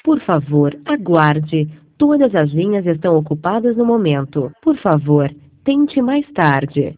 Por favor, aguarde. Todas as linhas estão ocupadas no momento. Por favor, tente mais tarde.